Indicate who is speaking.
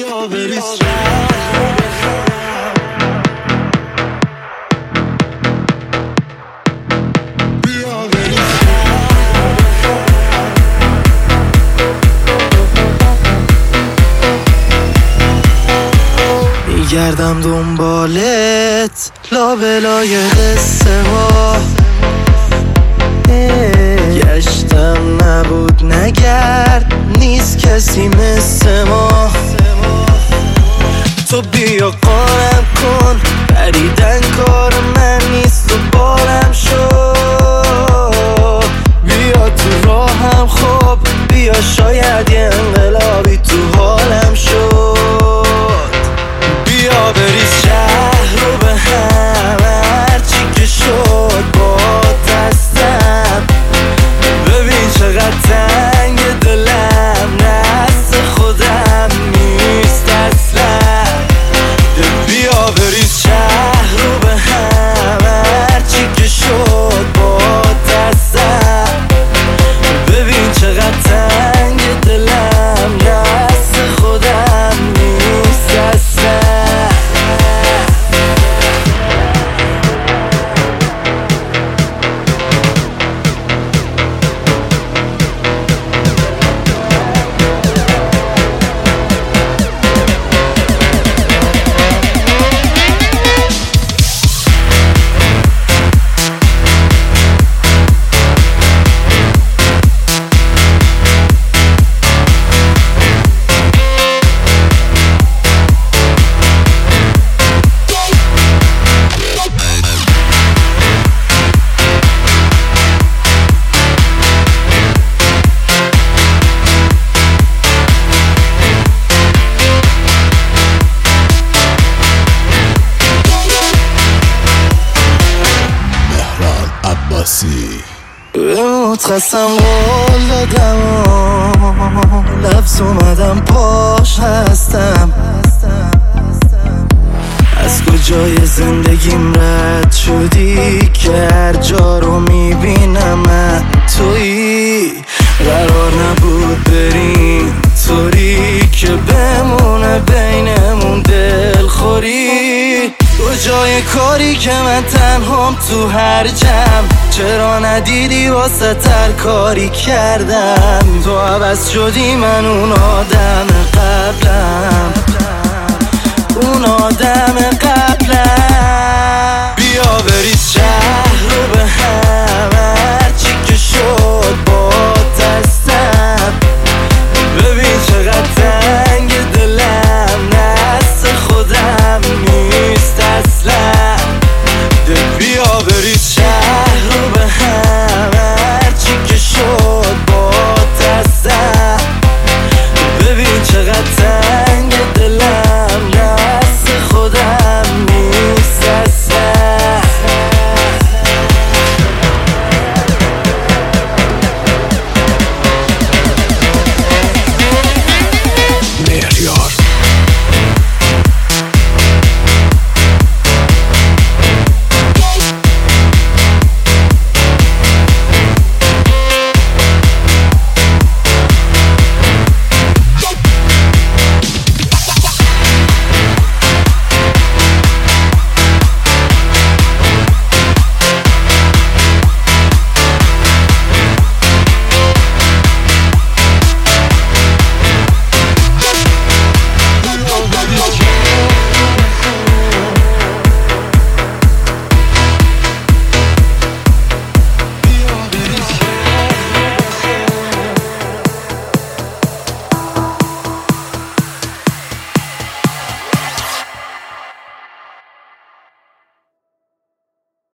Speaker 1: بیا بریز شهر رو بخرم، بیا بریز شهر رو بخرم. میگردم دنبالت لابلای قصه ها، گشتم نبود نگرد نیست کسی مثل ما. تو بیا قارم کن پریدن کار من نیست و بارم شد. بیا تو راهم خب بیا شاید یه انقلابی تو حالم شد. بیا بریز شهر رو به هم هرچی که شد با دستم. ببین چقدر تنگ دلم نست خودم نیست اصلا. بیا بریز شهر رو به هم هرچی که شد با دستم. ببین چقدر تنگ دلم نست خودم نیست اصلا. به متخصم قول دادم و لفظ اومدم پاش هستم. از کجای زندگیم رد شدی که هر جا رو میبینم من تویی. قرار نبود بریم طوری که بمونه بینمون دلخوری. کجای کاری که من تنهام تو هر جمع، چرا ندیدی واسه تر کاری کردم. تو عوض شدی من اون آدم